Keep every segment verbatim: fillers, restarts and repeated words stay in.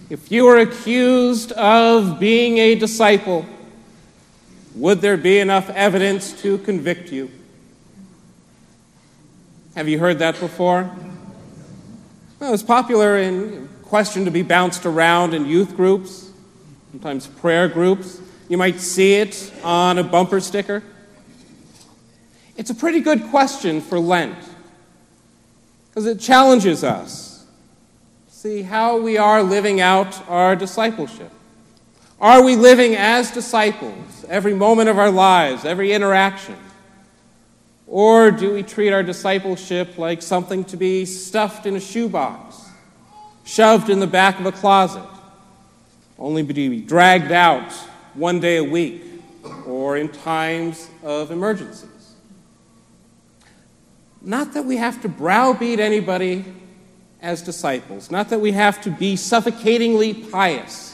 If you were accused of being a disciple, would there be enough evidence to convict you? Have you heard that before? Well, it's popular in question to be bounced around in youth groups, sometimes prayer groups. You might see it on a bumper sticker. It's a pretty good question for Lent because it challenges us to see how we are living out our discipleship. Are we living as disciples every moment of our lives, every interaction? Or do we treat our discipleship like something to be stuffed in a shoebox, shoved in the back of a closet, only to be dragged out one day a week or in times of emergencies? Not that we have to browbeat anybody as disciples, not that we have to be suffocatingly pious,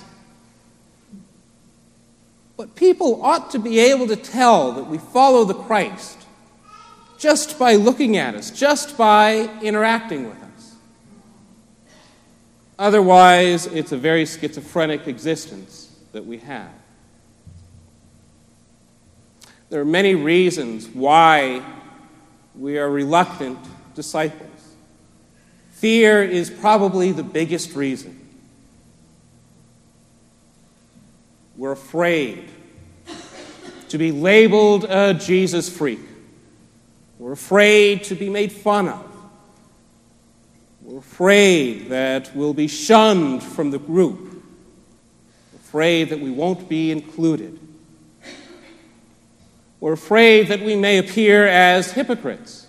but people ought to be able to tell that we follow the Christ just by looking at us, just by interacting with us. Otherwise, it's a very schizophrenic existence that we have. There are many reasons why we are reluctant disciples. Fear is probably the biggest reason. We're afraid to be labeled a Jesus freak. We're afraid to be made fun of. We're afraid that we'll be shunned from the group. We're afraid that we won't be included. We're afraid that we may appear as hypocrites.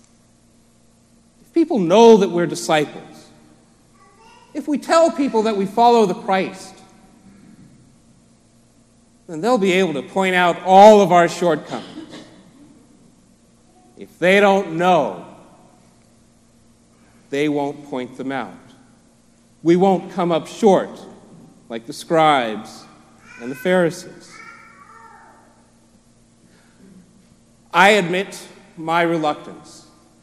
If people know that we're disciples, if we tell people that we follow the Christ, then they'll be able to point out all of our shortcomings. If they don't know, they won't point them out. We won't come up short like the scribes and the Pharisees. I admit my reluctance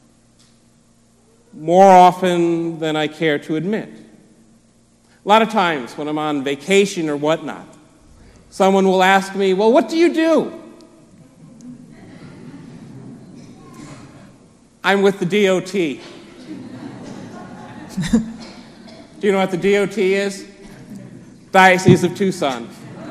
more often than I care to admit. A lot of times when I'm on vacation or whatnot, someone will ask me, well, what do you do? I'm with the D O T. Do you know what the D O T is? Diocese of Tucson.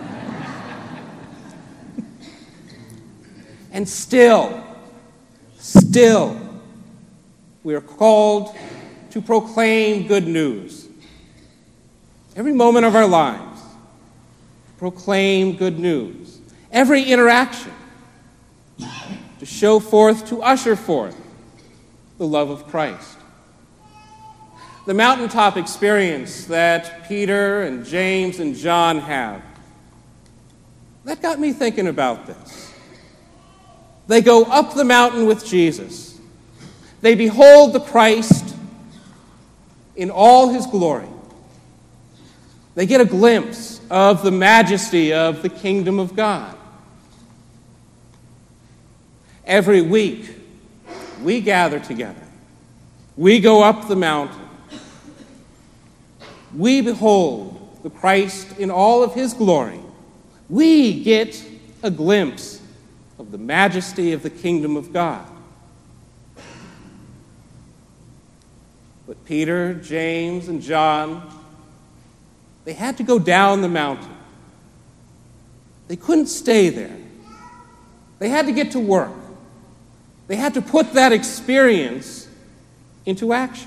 And still, still, we are called to proclaim good news. Every moment of our lives, proclaim good news. Every interaction, to show forth, to usher forth the love of Christ. The mountaintop experience that Peter and James and John have, that got me thinking about this. They go up the mountain with Jesus. They behold the Christ in all his glory. They get a glimpse of the majesty of the kingdom of God. Every week, we gather together. We go up the mountain. We behold the Christ in all of his glory. We get a glimpse of the majesty of the kingdom of God. But Peter, James, and John, they had to go down the mountain. They couldn't stay there. They had to get to work. They had to put that experience into action.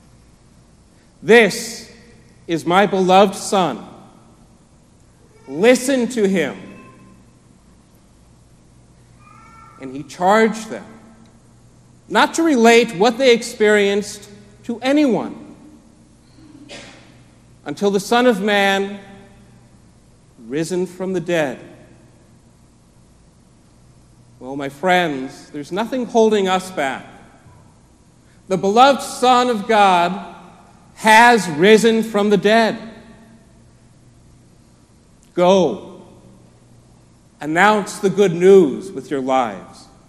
This is my beloved Son. Listen to him. And he charged them not to relate what they experienced to anyone until the Son of Man, risen from the dead. Well, my friends, there's nothing holding us back. The beloved Son of God has risen from the dead. Go. Announce the good news with your lives.